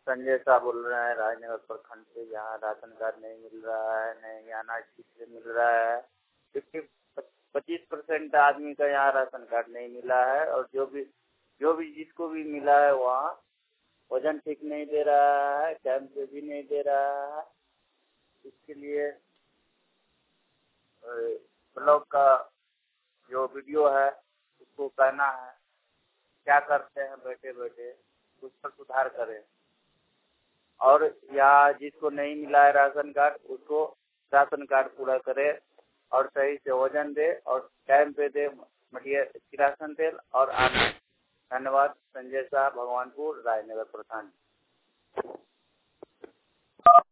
संजय साहब बोल रहे हैं राजनगर प्रखंड से। यहाँ राशन कार्ड नहीं मिल रहा है, नहीं अनाज ठीक से मिल रहा है। 25% आदमी का यहाँ राशन कार्ड नहीं मिला है, और जो भी जिसको भी मिला है वहाँ वजन ठीक नहीं दे रहा है, टाइम पे भी नहीं दे रहा है। इसके लिए ब्लॉक का जो वीडियो है उसको कहना है क्या करते हैं बैठे बैठे, उस पर सुधार करें। और यहाँ जिसको नहीं मिला है राशन कार्ड उसको राशन कार्ड पूरा करे और सही से वजन दे और टाइम पे दे मटिया किरासन तेल और आना। धन्यवाद। संजय साहब, भगवानपुर, राजनगर प्रखंड।